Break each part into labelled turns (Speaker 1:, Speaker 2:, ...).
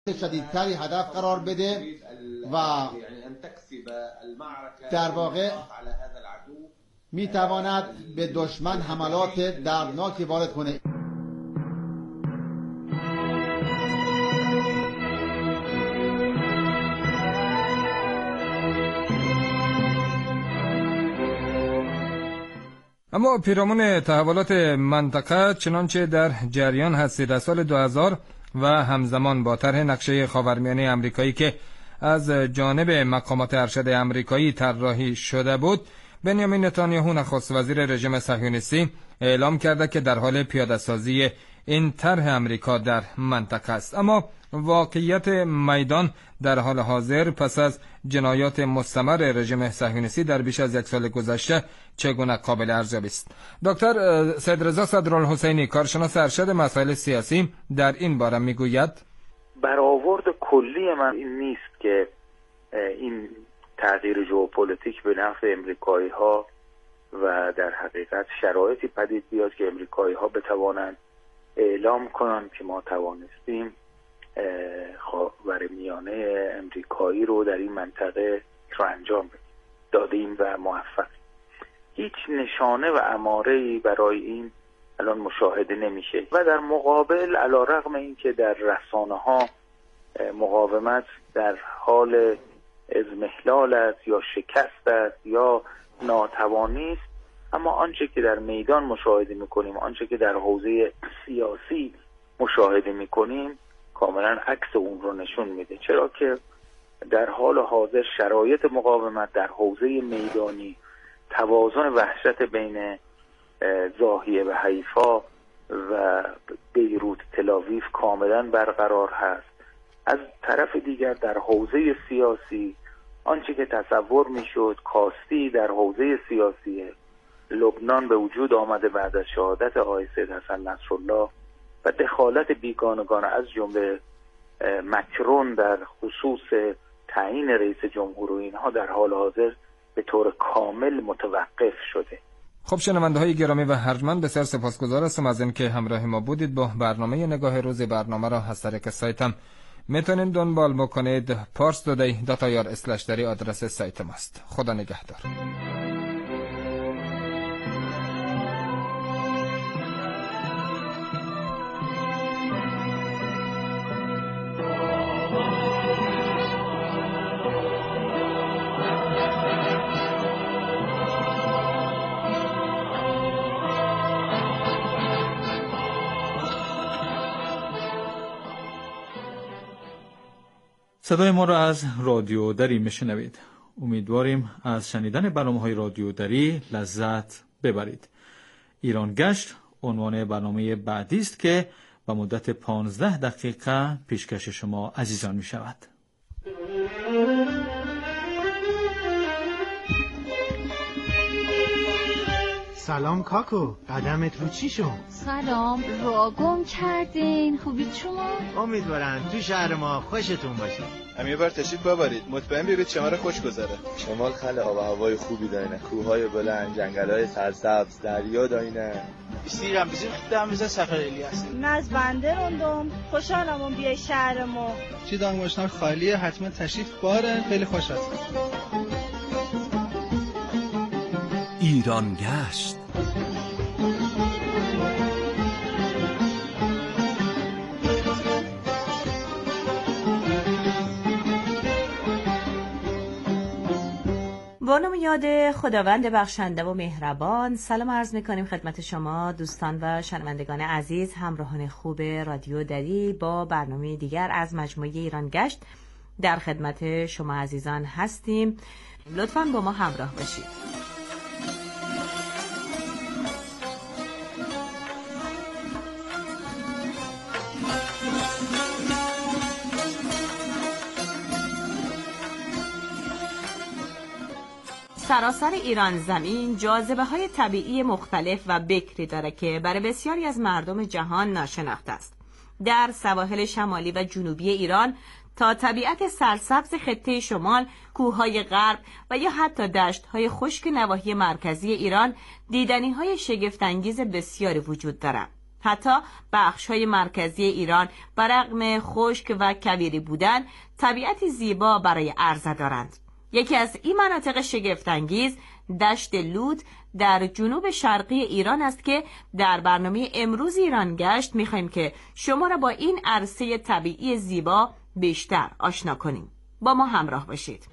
Speaker 1: شدیدتری هدف قرار بده و در واقع میتواند به دشمن حملات دردناکی وارد کنه.
Speaker 2: اما پیرامون تحولات منطقه چنانچه در جریان هستید از سال 2000 و همزمان با طرح نقشه خاورمیانه آمریکایی که از جانب مقامات ارشد آمریکایی طراحی شده بود، بنیامین نتانیاهو نخست وزیر رژیم صهیونیستی اعلام کرده که در حال پیاده‌سازی این طرح آمریکا در منطقه است. اما واقعیت میدان در حال حاضر پس از جنایات مستمر رژیم صهیونیستی در بیش از یک سال گذشته چگونه قابل ارزیابی است؟ دکتر سیدرضا صدرالحسینی، کارشناس ارشد مسائل سیاسی، در این باره میگوید
Speaker 3: برآورد کلی من این نیست که این تغییر ژئوپلیتیک به نفع امریکایی‌ها و در حقیقت شرایطی پدید بیاد که امریکایی‌ها بتوانند اعلام کنند که ما توانستیم خاورمیانه امریکایی رو در این منطقه رو انجام دادیم و موفق. هیچ نشانه و اماره‌ای برای این الان مشاهده نمیشه و در مقابل علیرغم اینکه در رسانه‌ها مقاومت در حال اضمحلال است یا شکست است یا ناتوانی است، اما آنچه که در میدان مشاهده میکنیم، آنچه که در حوزه سیاسی مشاهده میکنیم کاملا عکس اون رو نشون میده. چرا که در حال حاضر شرایط مقاومت در حوزه میدانی، توازن وحشت بین ضاحیه و حیفا و بیروت تلاویو کاملا برقرار هست. از طرف دیگر در حوزه سیاسی آنچه که تصور میشد کاستی در حوزه سیاسی لبنان به وجود آمده بعد از شهادت آقای سید حسن نصرالله و دخالت بیگانگان از جمله مکرون در خصوص تعیین رئیس جمهور و اینها در حال حاضر به طور کامل متوقف شده.
Speaker 2: خب شنونده‌های گرامی و ارجمند، بسیار سپاسگزار هستم از اینکه همراه ما بودید. با برنامه نگاه روز برنامه را از طریق سایتم میتونید دنبال بکنید. parstoday.ir/dari آدرس سایت ماست. خدا نگهدار.
Speaker 4: صدای ما را از رادیو دری میشنوید. امیدواریم از شنیدن برنامه‌های رادیو دری لذت ببرید. ایران گشت عنوان برنامه بعدی است که با مدت 15 دقیقه پیشکش شما عزیزان می شود.
Speaker 5: سلام کاکو، قدمت رو چی شد؟
Speaker 6: سلام، راه گم کردین. خوبید شما؟
Speaker 5: امیدوارم تو شهر ما خوشتون باشه.
Speaker 7: هم یه بار تشریف ببرید، مطمئن بیارید شمال خوش گذره.
Speaker 8: شمال خل آب و هوای خوبی داره، کوههای بلند، جنگل‌های سرسبز، دریا داینه.
Speaker 9: بسیرم خدام میز سفر الیاس.
Speaker 10: من از بنده روندم، خوشحالم اون بیای شهر ما.
Speaker 9: چی دانگوشنار خالیه، حتما تشریف باره، خیلی خوش هست.
Speaker 11: ایران گشت.
Speaker 12: با نام یاد خداوند بخشنده و مهربان، سلام عرض میکنیم خدمت شما دوستان و شنوندگان عزیز، همراهان خوب رادیو دری. با برنامه دیگر از مجموعه ایران گشت در خدمت شما عزیزان هستیم. لطفاً با ما همراه باشید. سراسر ایران زمین جاذبه های طبیعی مختلف و بکری داره که برای بسیاری از مردم جهان ناشناخته است. در سواحل شمالی و جنوبی ایران تا طبیعت سرسبز خطه شمال، کوههای غرب و یا حتی دشت‌های خشک نواحی مرکزی ایران دیدنی‌های شگفت‌انگیز بسیاری وجود دارند. حتی بخش‌های مرکزی ایران برغم خشک و کویری بودن طبیعتی زیبا برای عرضه دارند. یکی از این مناطق شگفت‌انگیز دشت لوت در جنوب شرقی ایران است که در برنامه امروز ایران گشت می‌خوایم که شما را با این عرصه طبیعی زیبا بیشتر آشنا کنیم. با ما همراه باشید.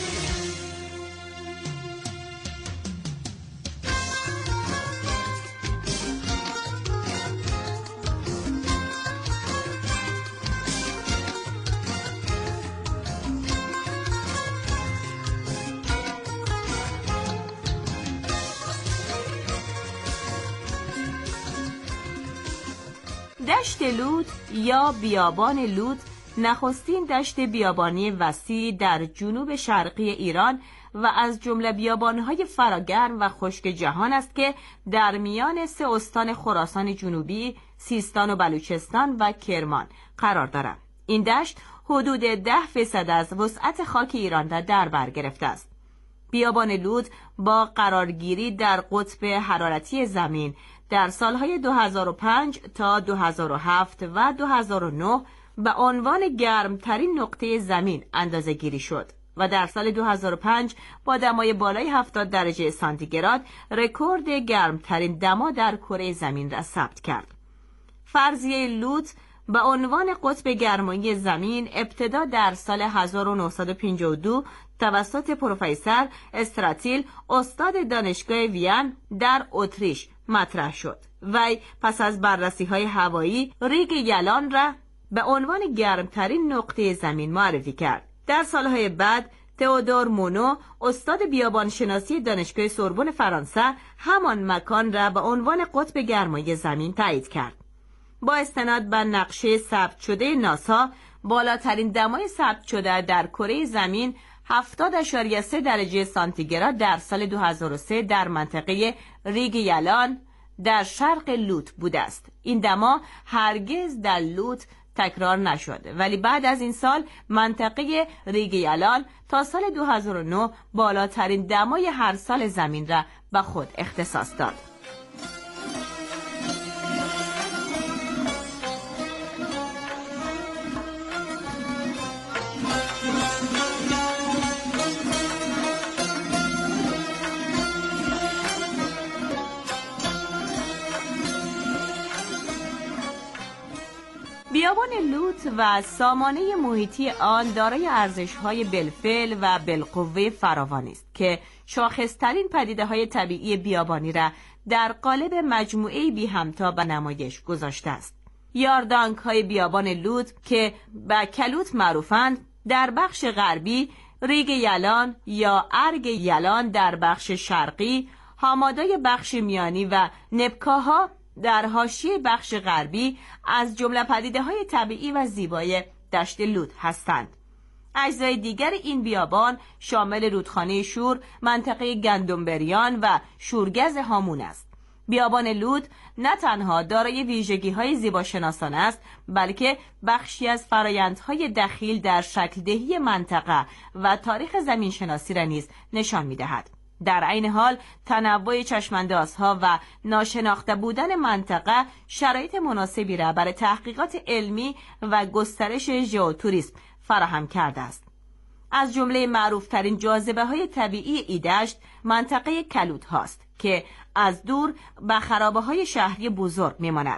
Speaker 12: دشت لوت یا بیابان لوت نخستین دشت بیابانی وسیع در جنوب شرقی ایران و از جمله بیابان‌های فراگرم و خشک جهان است که در میان 3 استان خراسان جنوبی، سیستان و بلوچستان و کرمان قرار دارد. این دشت حدود 10% از وسعت خاک ایران را در بر گرفته است. بیابان لوت با قرارگیری در قطب حرارتی زمین در سالهای 2005 تا 2007 و 2009 به عنوان گرمترین نقطه زمین اندازه گیری شد و در سال 2005 با دمای بالای 70 درجه سانتیگراد رکورد گرمترین دما در کره زمین را ثبت کرد. فرضیه لوت به عنوان قطب گرمایی زمین ابتدا در سال 1952 توسط پروفسور استراتیل استاد دانشگاه وین در اتریش مطرح شد. وی پس از بررسی‌های هوایی ریگ یلان را به عنوان گرمترین نقطه زمین معرفی کرد. در سالهای بعد تئودور مونو استاد بیابانشناسی دانشگاه سوربن فرانسه همان مکان را به عنوان قطب گرمای زمین تایید کرد. با استناد به نقشه ثبت شده ناسا بالاترین دمای ثبت شده در کره زمین 70.3 درجه سانتیگراد در سال 2003 در منطقه ریگ یلان در شرق لوت بوده است. این دما هرگز در لوت تکرار نشد، ولی بعد از این سال منطقه ریگ یلان تا سال 2009 بالاترین دمای هر سال زمین را به خود اختصاص داد. بیابان لوت و سامانه محیطی آن دارای ارزش‌های بالفعل و بالقوه فراوانی است که شاخص‌ترین پدیده‌های طبیعی بیابانی را در قالب مجموعه‌ای بی همتا به نمایش گذاشته است. یاردانک‌های بیابان لوت که به کلوت معروفند در بخش غربی، ریگ یلان یا ارگ یلان در بخش شرقی، هامادای بخش میانی و نبکاها در حاشیه بخش غربی از جمله پدیده‌های طبیعی و زیبای دشت لوت هستند. اجزای دیگر این بیابان شامل رودخانه شور، منطقه گندمبریان و شورگز هامون است. بیابان لوت نه تنها دارای ویژگی‌های زیباشناسانه است، بلکه بخشی از فرآیندهای دخیل در شکل دهی منطقه و تاریخ زمینشناسی را نیز نشان می‌دهد. در عین حال تنوع چشماندازها و ناشناخته بودن منطقه شرایط مناسبی را برای تحقیقات علمی و گسترش ژئوتوریسم فراهم کرده است. از جمله معروفترین جاذبه‌های طبیعی این دشت منطقه کلوت هاست که از دور به خرابه‌های شهری بزرگ می‌ماند.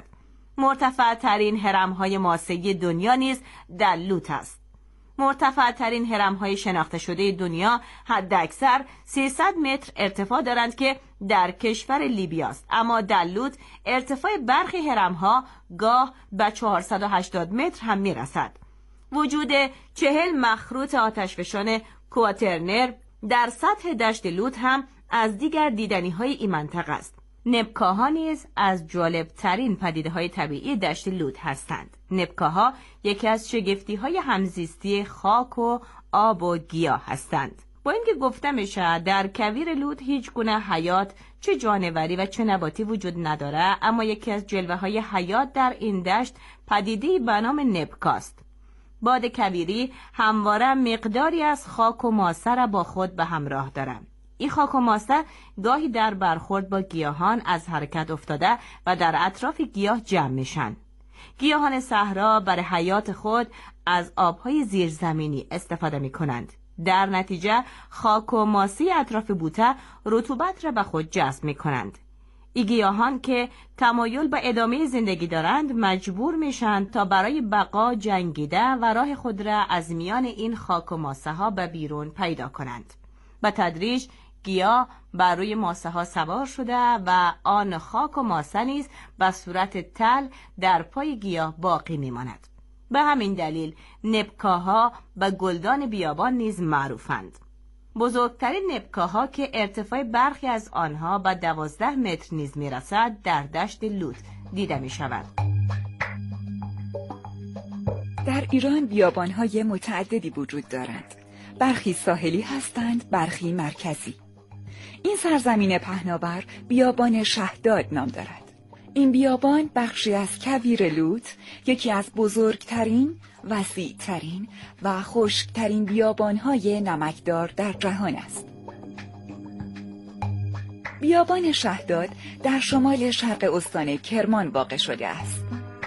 Speaker 12: مرتفع‌ترین هرم‌های ماسه‌ای دنیا نیز در لوت است. مرتفع‌ترین هرم‌های شناخته شده دنیا حداکثر 300 متر ارتفاع دارند که در کشور لیبی است، اما در لوت ارتفاع برخی هرم‌ها گاه به 480 متر هم می‌رسد. وجود 40 مخروط آتشفشان کواترنر در سطح دشت لوت هم از دیگر دیدنی‌های این منطقه است. نبکاها نیز از جالب‌ترین پدیده‌های طبیعی دشت لوت هستند. نبکاها یکی از شگفتی‌های همزیستی خاک و آب و گیاه هستند. با اینکه گفته میشه در کویر لوت هیچ گونه حیات، چه جانوری و چه نباتی وجود نداره، اما یکی از جلوه‌های حیات در این دشت پدیده‌ای به نام نبکاست. باد کویری همواره مقداری از خاک و ماسه را با خود به همراه دارند. این خاک و ماسه گاهی در برخورد با گیاهان از حرکت افتاده و در اطراف گیاه جمع میشن. گیاهان صحرا برای حیات خود از آبهای زیرزمینی استفاده می کنند. در نتیجه خاک و ماسی اطراف بوته رطوبت را به خود جذب می کنند. این گیاهان که تمایل به ادامه زندگی دارند مجبور میشن تا برای بقا جنگیده و راه خود را از میان این خاک و ماسه ها به بیرون پیدا کنند. به تدریج گیاه بر روی ماسه ها سوار شده و آن خاک و ماسه نیز به صورت تل در پای گیاه باقی میماند. به همین دلیل نبکاها و گلدان بیابان نیز معروفند. بزرگترین نبکاها که ارتفاع برخی از آنها به 12 متر نیز میرسد در دشت لوت دیده می شود.
Speaker 13: در ایران بیابان‌های متعددی وجود دارند. برخی ساحلی هستند، برخی مرکزی. این سرزمین پهناور بیابان شهداد نام دارد. این بیابان بخشی از کویر لوت، یکی از بزرگترین، وسیعترین و خشکترین بیابان‌های نمکدار در جهان است. بیابان شهداد در شمال شرق استان کرمان واقع شده است.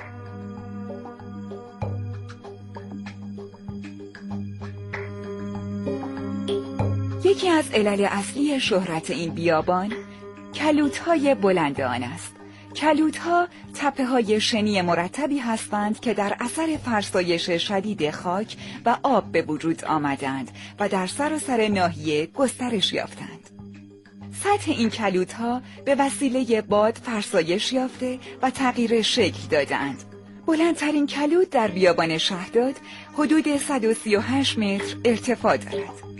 Speaker 13: یکی از علل اصلی شهرت این بیابان کلوت‌های بلند آن است. کلوت‌ها تپه‌های شنی مرتبی هستند که در اثر فرسایش شدید خاک و آب به وجود آمدند و در سراسر ناحیه گسترش یافتند. سطح این کلوت‌ها به وسیله باد فرسایش یافته و تغییر شکل دادند. بلندترین کلوت در بیابان شهداد حدود 138 متر ارتفاع دارد.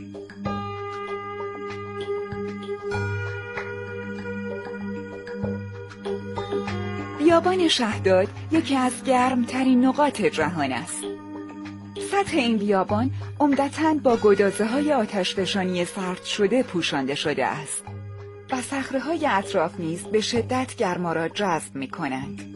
Speaker 13: بیابان شهداد یکی از گرمترین نقاط جهان است. سطح این بیابان عمدتاً با گدازه‌های آتشفشانی سرد شده پوشانده شده است و صخره‌های اطراف نیز به شدت گرما را جذب می‌کنند.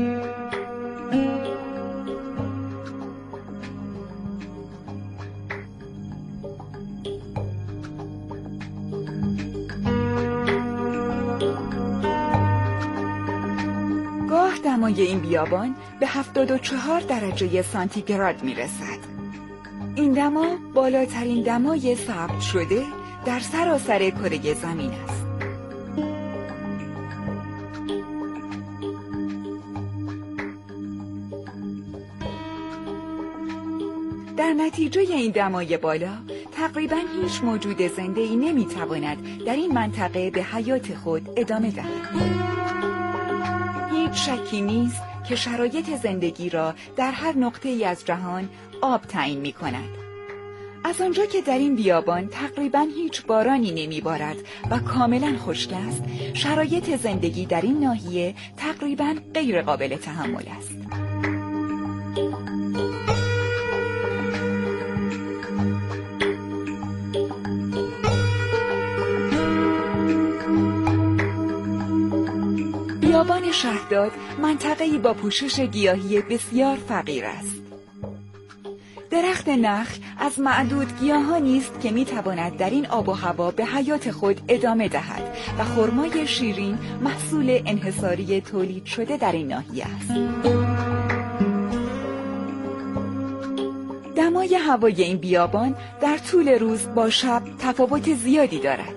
Speaker 13: دمای این بیابان به 74 درجه سانتیگراد میرسد. این دما بالاترین دمای ثبت شده در سراسر کره زمین است. در نتیجه این دمای بالا تقریباً هیچ موجود زنده‌ای نمیتواند در این منطقه به حیات خود ادامه دهد. هیچ شکی نیست که شرایط زندگی را در هر نقطه‌ای از جهان آب تعیین می‌کند. از آنجا که در این بیابان تقریباً هیچ بارانی نمی‌بارد و کاملاً خشک است، شرایط زندگی در این ناحیه تقریباً غیر قابل تحمل است. بیابان شهداد منطقه‌ای با پوشش گیاهی بسیار فقیر است. درخت نخل از معدود گیاهانی است که می‌تواند در این آب و هوا به حیات خود ادامه دهد و خرمای شیرین محصول انحصاری تولید شده در این ناحیه است. دمای هوای این بیابان در طول روز با شب تفاوت زیادی دارد.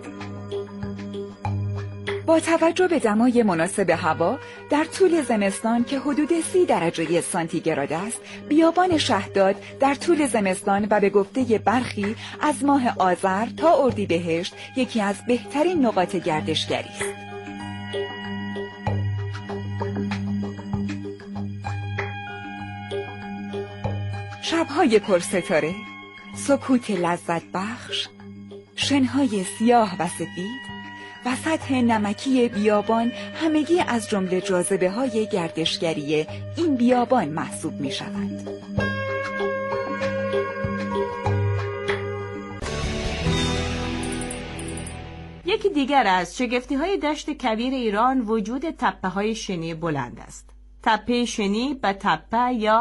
Speaker 13: با توجه به دمای مناسب هوا در طول زمستان که حدود 30 درجه سانتیگراد است، بیابان شهداد در طول زمستان و به گفته برخی از ماه آذر تا اردیبهشت یکی از بهترین نقاط گردشگری است. شب‌های پرستاره، سکوت لذت بخش، شنهای سیاه و سفید و سطح نمکی بیابان همگی از جمله جاذبه‌های گردشگری این بیابان محسوب می‌شوند.
Speaker 12: یکی دیگر از شگفتی‌های دشت کویر ایران وجود تپه‌های شنی بلند است. تپه شنی به تپه یا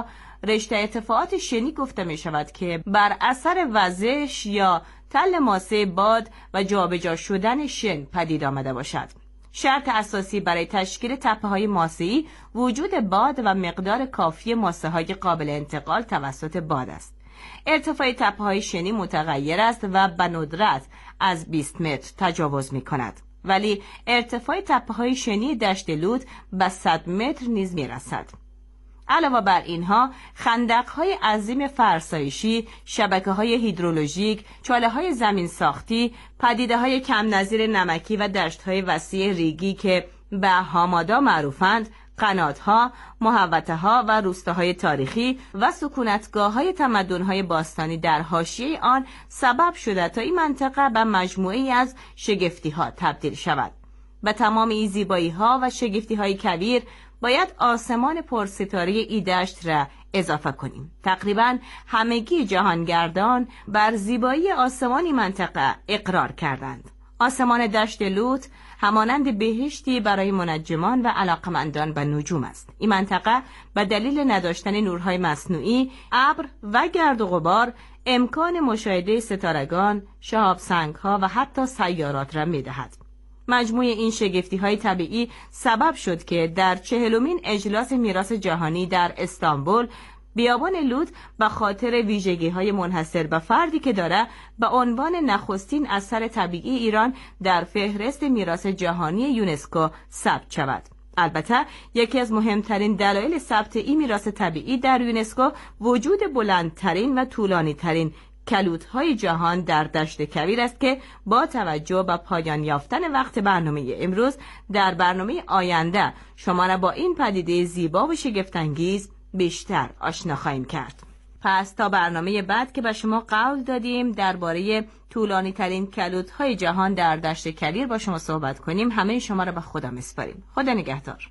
Speaker 12: رشته ارتفاعات شنی گفته می شود که بر اثر وزش یا تل ماسه باد و جابجا شدن شن پدید آمده باشد. شرط اساسی برای تشکیل تپه‌های ماسه‌ای وجود باد و مقدار کافی ماسه‌های قابل انتقال توسط باد است. ارتفاع تپه‌های شنی متغیر است و به ندرت از 20 متر تجاوز می‌کند. ولی ارتفاع تپه‌های شنی دشت لوط به 100 متر نیز می‌رسد. علاوه بر اینها خندق‌های عظیم فرسایشی، شبکه‌های هیدرولوژیک، چاله‌های زمین ساختی، پدیده‌های کم نظیر نمکی و دشت‌های وسیع ریگی که به هامادا معروفند، قنات‌ها، محوطه‌ها و روستاهای تاریخی و سکونتگاه‌های تمدن‌های باستانی در حاشیه آن سبب شده تا این منطقه به مجموعه‌ای از شگفتی‌ها تبدیل شود. به تمام این زیبایی‌ها و شگفتی‌های کبیر باید آسمان پرستاره ای دشت را اضافه کنیم. تقریباً همگی جهانگردان بر زیبایی آسمانی منطقه اقرار کردند. آسمان دشت لوط همانند بهشتی برای منجمان و علاقمندان به نجوم است. این منطقه به دلیل نداشتن نورهای مصنوعی، ابر و گرد و غبار امکان مشاهده ستارگان، شهاب سنگ‌ها و حتی سیارات را می‌دهد. مجموع این شگفتی‌های طبیعی سبب شد که در 40مین اجلاس میراث جهانی در استانبول بیابان لوط به خاطر ویژگی‌های منحصر به فردی که داره به عنوان نخستین اثر طبیعی ایران در فهرست میراث جهانی یونسکو ثبت شود. البته یکی از مهمترین دلایل ثبت این میراث طبیعی در یونسکو وجود بلندترین و طولانی‌ترین کلوط‌های جهان در دشت کویر است که با توجه به پایان یافتن وقت برنامه امروز در برنامه آینده شما را با این پدیده زیبا و شگفت‌انگیز بیشتر آشنا خواهیم کرد. پس تا برنامه بعد که به شما قول دادیم درباره طولانی ترین کلوط‌های جهان در دشت کویر با شما صحبت کنیم، همه شما را به خدا میسپاریم. خدا نگهدار.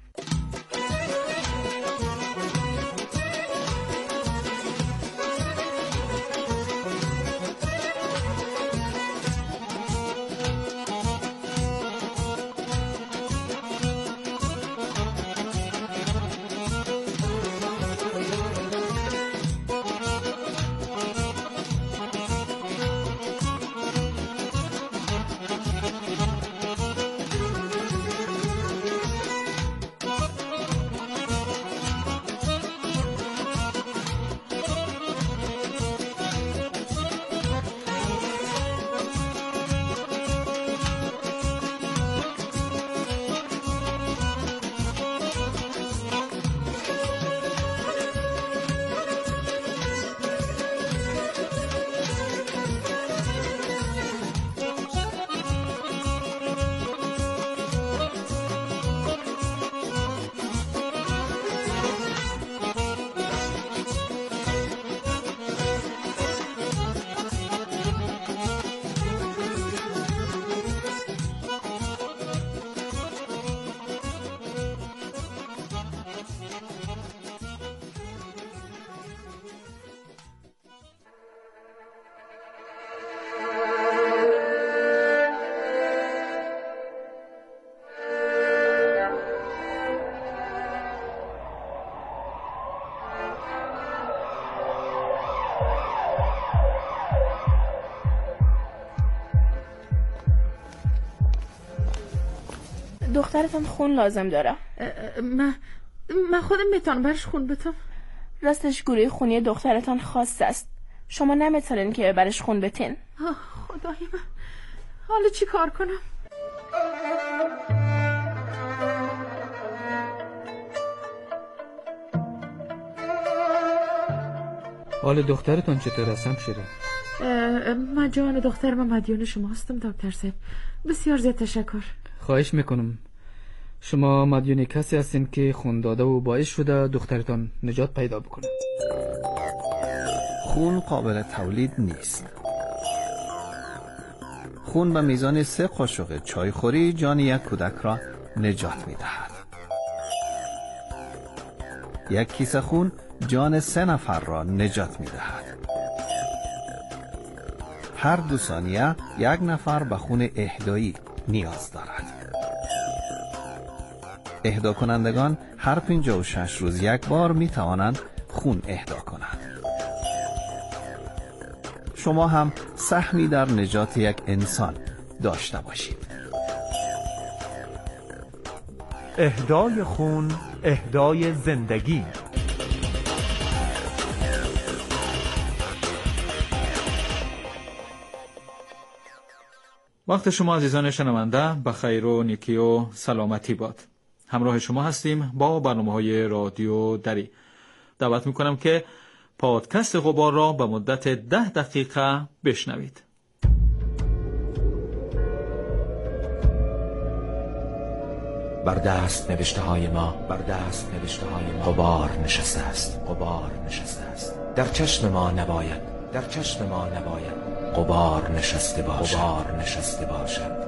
Speaker 14: دخترتان خون لازم داره.
Speaker 15: من خودم میتونم برش خون بتم.
Speaker 14: راستش گروه خونی دخترتان خاص است. شما نمیتونین که برش خون بتین.
Speaker 15: خدای من، حالا چی کار کنم؟
Speaker 16: حال دخترتان چطور است همشیره؟
Speaker 15: من جان دخترم مدیون شما هستم دکتر صاحب. بسیار زیاد تشکر.
Speaker 16: خواهش میکنم. شما مدیون کسی هستین که خون داده و باعث شده دخترتان نجات پیدا بکنه.
Speaker 17: خون قابل تولید نیست. خون به میزان 3 قاشق چایخوری جان یک کودک را نجات میدهد. یک کیسه خون جان 3 نفر را نجات میدهد. هر 2 ثانیه 1 نفر به خون اهدایی نیاز دارد. اهدا کنندگان هر 56 روز 1 بار می توانند خون اهدا کند. شما هم سهمی در نجات یک انسان داشته باشید.
Speaker 18: اهدای خون، اهدای زندگی.
Speaker 4: وقت شما عزیزان شنونده به خیر و نیکی و سلامتی باد. همراه شما هستیم با برنامه‌های رادیو دری. دعوت می‌کنم که پادکست غبار را به مدت 10 دقیقه بشنوید.
Speaker 19: بر دست نوشته های ما غبار نشسته است. در چشم ما نباید غبار نشسته باشد.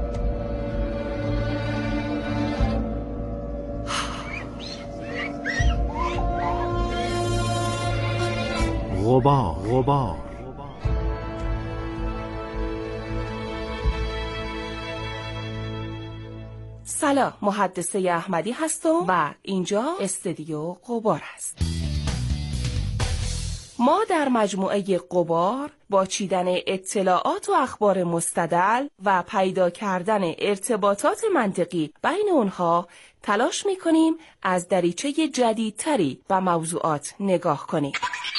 Speaker 18: غبار.
Speaker 20: سلام، محدثه احمدی هستم و اینجا استودیو غبار است. ما در مجموعه غبار با چیدن اطلاعات و اخبار مستدل و پیدا کردن ارتباطات منطقی بین اونها تلاش می‌کنیم از دریچه جدیدتری به موضوعات نگاه کنیم.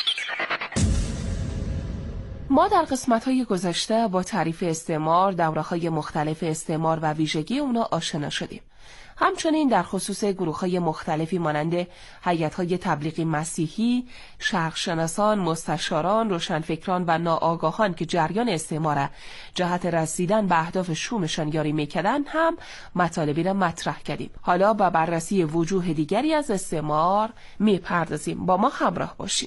Speaker 20: ما در قسمت‌های گذشته با تعریف استعمار، دوره‌های مختلف استعمار و ویژگی اونا آشنا شدیم. همچنین در خصوص گروه‌های مختلفی مانند هیئت‌های تبلیغی مسیحی، شرق‌شناسان، مستشاران، روشنفکران و ناآگاهان که جریان استعمار جهت رسیدن به اهداف شومشان یاری می‌کردند هم مطالبی را مطرح کردیم. حالا با بررسی وجوه دیگری از استعمار می‌پردازیم. با ما همراه باشید.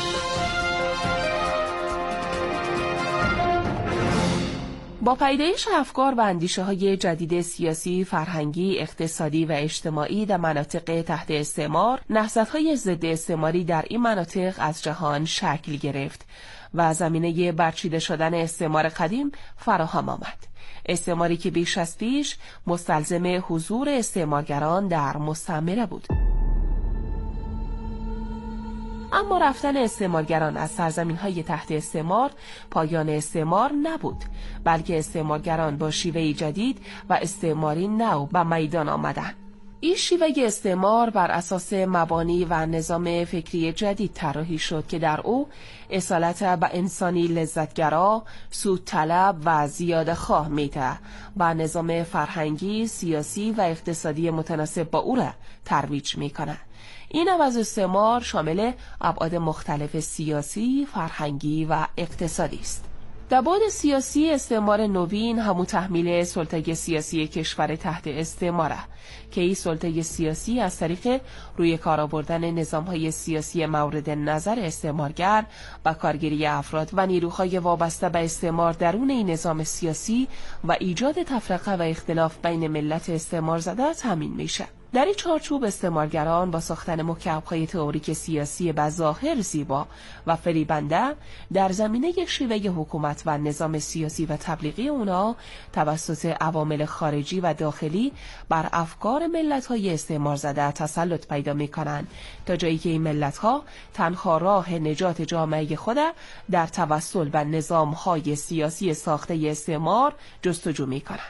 Speaker 20: با پیدایش افکار و اندیشه‌های جدید سیاسی، فرهنگی، اقتصادی و اجتماعی در مناطق تحت استعمار، نهضت‌های ضد استعماری در این مناطق از جهان شکل گرفت و زمینه برچیده شدن استعمار قدیم فراهم آمد. استعماری که بیش از پیش مستلزم حضور استعمارگران در مستعمره بود. اما رفتن استعمارگران از سرزمین‌های تحت استعمار پایان استعمار نبود، بلکه استعمارگران با شیوه جدید و استعماری نو به میدان آمدند. این شیوه استعمار بر اساس مبانی و نظام فکری جدید طراحی شد که در او اصالت به انسانی لذتگرا، سود طلب و زیاده خواه میده و نظام فرهنگی، سیاسی و اقتصادی متناسب با او را ترویج میکنه. این عوض استعمار شامل ابعاد مختلف سیاسی، فرهنگی و اقتصادی است. در بعد سیاسی، استعمار نوین همون تحمیل سلطه سیاسی کشور تحت استعماره که این سلطه سیاسی از طریق روی کار آوردن نظام‌های سیاسی مورد نظر استعمارگر با کارگیری افراد و نیروهای وابسته به استعمار درون این نظام سیاسی و ایجاد تفرقه و اختلاف بین ملت استعمار زده تامین میشه. در این چارچوب استعمارگران با ساختن مکعب‌های تئوریک سیاسی به ظاهر زیبا و فریبنده در زمینه شیوه حکومت و نظام سیاسی و تبلیغی اونا توسط عوامل خارجی و داخلی بر افکار ملت‌های استعمار زده تسلط پیدا می‌کنند تا جایی که این ملت‌ها تنها راه نجات جامعه خود در توسل به نظام‌های سیاسی ساخته استعمار جستجو می‌کنند.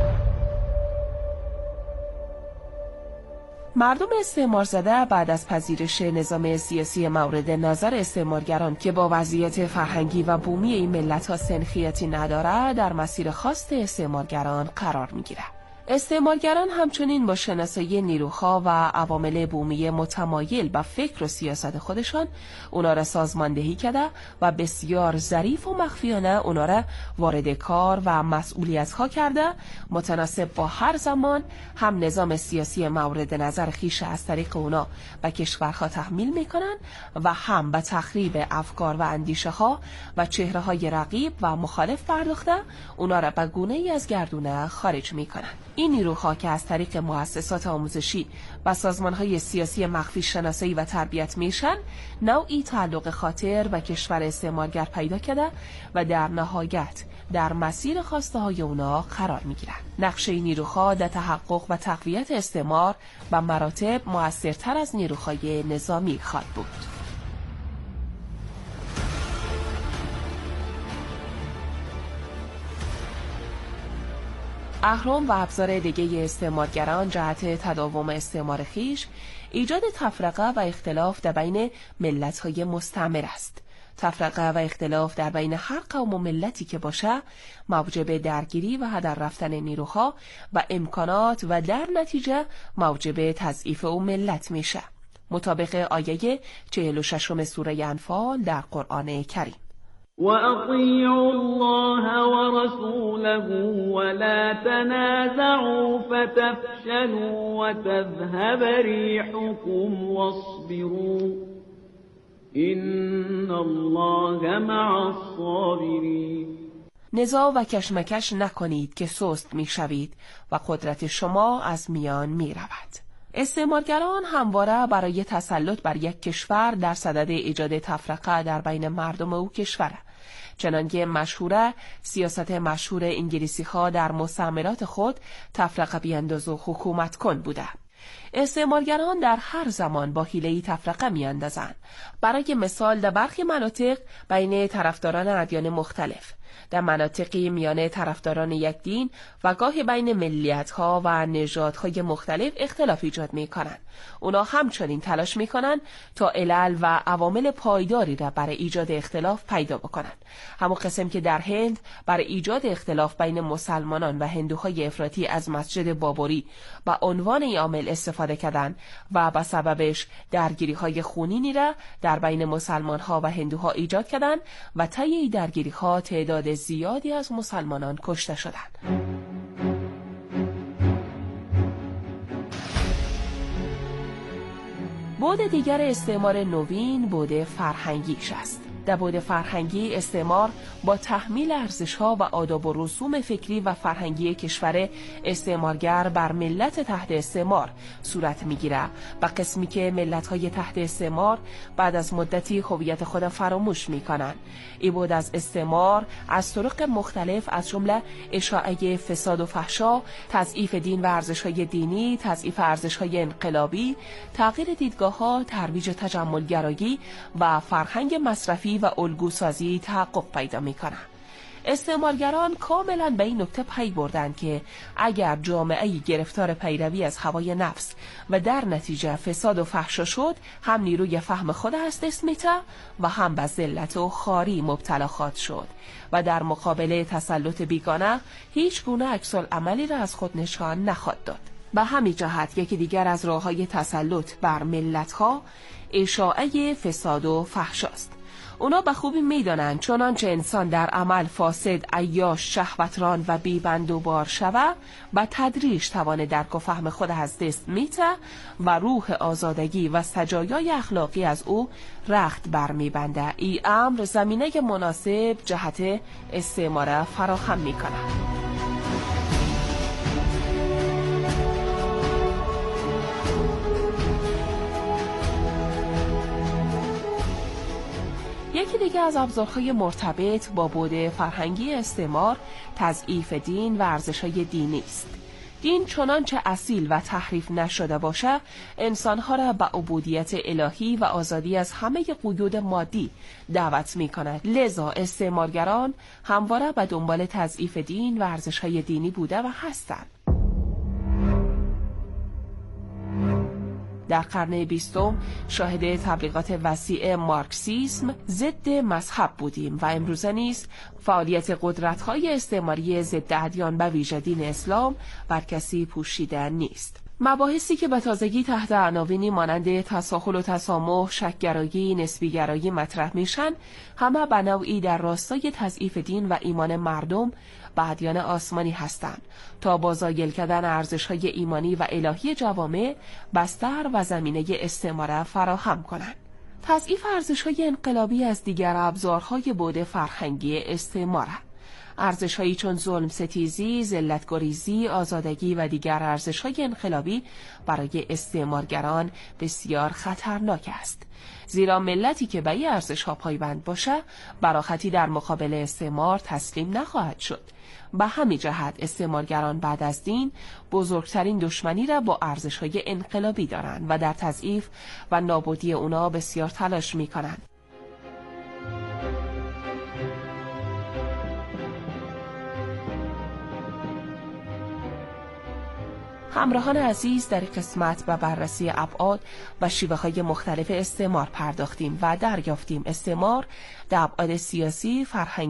Speaker 20: مردم استعمار زده بعد از پذیرش نظام سیاسی مورد نظر استعمارگران که با وضعیت فرهنگی و بومی این ملت‌ها سنخیتی نداره در مسیر خواست استعمارگران قرار می‌گیرند. استعمارگران همچنین با شناسایی نیروها و عوامل بومی متمایل به فکر و سیاست خودشان اونا را سازماندهی کرده و بسیار ظریف و مخفیانه اونا را وارد کار و مسئولیت‌ها کرده، متناسب با هر زمان هم نظام سیاسی مورد نظر خیش از طریق اونا به کشورها تحمیل میکنن و هم به تخریب افکار و اندیشه ها و چهره های رقیب و مخالف پرداخته اونا را به گونه‌ای از گردونه خارج میکنن. این نیروها که از طریق مؤسسات آموزشی و سازمان‌های سیاسی مخفی شناسایی و تربیت میشن، نوعی تعلق خاطر و کشور استعمارگر پیدا کرده و در نهایت در مسیر خواسته های اونا قرار میگیرن. نقشه نیروها در تحقق و تقویت استعمار به مراتب مؤثرتر از نیروهای نظامی خواهد بود. اهرم و ابزار دیگه استعمارگران جهت تداوم استعمار خیش ایجاد تفرقه و اختلاف در بین ملت‌های مستعمر است. تفرقه و اختلاف در بین هر قوم و ملتی که باشه موجب درگیری و هدر رفتن نیروها و امکانات و در نتیجه موجب تضعیف او ملت میشه، مطابق آیه 46 سوره انفال در قرآن کریم.
Speaker 21: وَأَطِيعُوا اللَّهَ وَرَسُولَهُ وَلَا تَنَازَعُوا فَتَفْشَلُوا وَتَذْهَبَ رِيحُكُمْ وَاصْبِرُوا إِنَّ اللَّهَ مَعَ الصَّابِرِينَ.
Speaker 20: نزاع و کشمکش نکنید که سست میشوید و قدرت شما از میان میرود. استعمارگران همواره برای تسلط بر یک کشور در صدد ایجاد تفرقه در بین مردم او کشوره. چنانکه مشهوره سیاست مشهور انگلیسی ها در مستعمرات خود تفرقه بینداز و حکومت کن بوده. استعمارگران در هر زمان با حیله‌ای تفرقه میاندازند. برای مثال در برخی مناطق بین طرفداران ادیان مختلف، در مناطقی میان طرفداران یک دین و گاهی بین ملیت‌ها و نژادهای مختلف اختلاف ایجاد می‌کنند. اونا همچنین تلاش می‌کنند تا علل و عوامل پایداری را برای ایجاد اختلاف پیدا بکنند. همون قسم که در هند برای ایجاد اختلاف بین مسلمانان و هندوهای افراطی از مسجد بابری به عنوان عامل استفاده کردند و به سببش درگیری‌های خونینی را در بین مسلمان‌ها و هندوها ایجاد کردند و طی این درگیری‌ها تعداد زیادی از مسلمانان کشته شدند. بعد دیگر استعمار نوین بعد فرهنگیش است. در بعد فرهنگی استعمار با تحمیل ارزش‌ها و آداب و رسوم فکری و فرهنگی کشور استعمارگر بر ملت تحت استعمار صورت می‌گیرد و قسمی که ملت‌های تحت استعمار بعد از مدتی هویت خود فراموش می‌کنند. این بعد از استعمار از طرق مختلف از جمله اشاعه فساد و فحشا، تضعیف دین و ارزش‌های دینی، تضعیف ارزش‌های انقلابی، تغییر دیدگاه‌ها، ترویج تجملگرایی و فرهنگ مصرفی و الگوسازی تحقق پیدا می‌کنند. استعمارگران کاملا به این نکته پی بردند که اگر جامعه‌ای گرفتار پیروی از هوای نفس و در نتیجه فساد و فحشا شد، هم نیروی فهم خود از دست می‌ده و هم به ذلت و خواری مبتلا خواهد شد و در مقابل تسلط بیگانه هیچ گونه عکس‌العملی را از خود نشان نخواهد داد. به همین جهت یکی دیگر از راه‌های تسلط بر ملت‌ها اشاعه فساد و فحشاست. اونا به خوبی میدانند چنانچه انسان در عمل فاسد، عیاش، شهوتران و بیبند و بار شود و تدریج توان درک و فهم خود از دست میته و روح آزادگی و سجایای اخلاقی از او رخت برمیبنده. این امر زمینه مناسب جهت استعمار فراهم میکند. یکی دیگه از ابزارهای مرتبط با بعد فرهنگی استعمار تضعیف دین و ارزش‌های دینی است. دین چنانچه اصیل و تحریف نشده باشه، انسانها را به عبودیت الهی و آزادی از همه قیود مادی دعوت می‌کند. لذا استعمارگران همواره به دنبال تضعیف دین و ارزش‌های دینی بوده و هستند. در قرن 20 شاهد تبلیغات وسیع مارکسیسم ضد مذهب بودیم و امروزه نیز فعالیت قدرت‌های استعماری ضد ادیان به ویژه دین اسلام بر کسی پوشیده نیست. مباحثی که به تازگی تحت عناوینی مانند تساهل و تسامح، شک‌گرایی، نسبی‌گرایی مطرح میشن، همه به نوعی در راستای تضعیف دین و ایمان مردم به ادیان آسمانی هستند تا با زایل کردن ارزش‌های ایمانی و الهی جوامع بستر و زمینه استعمار فراهم کنند. تضعیف ارزش‌های انقلابی از دیگر ابزارهای بعد فرهنگی استعمار است. ارزش‌هایی چون ظلم ستیزی، ذلت‌گریزی، آزادگی و دیگر ارزش‌های انقلابی برای استعمارگران بسیار خطرناک است. زیرا ملتی که به این ارزش‌ها پایبند باشه، براحتی در مقابل استعمار تسلیم نخواهد شد. به همین جهت استعمارگران بعد از دین بزرگترین دشمنی را با ارزش‌های انقلابی دارند و در تضعیف و نابودی اونا بسیار تلاش می‌کنند. همراهان عزیز، در قسمت به بررسی ابعاد و شیوه‌های مختلف استعمار پرداختیم و دریافتیم استعمار در ابعاد سیاسی، فرهنگی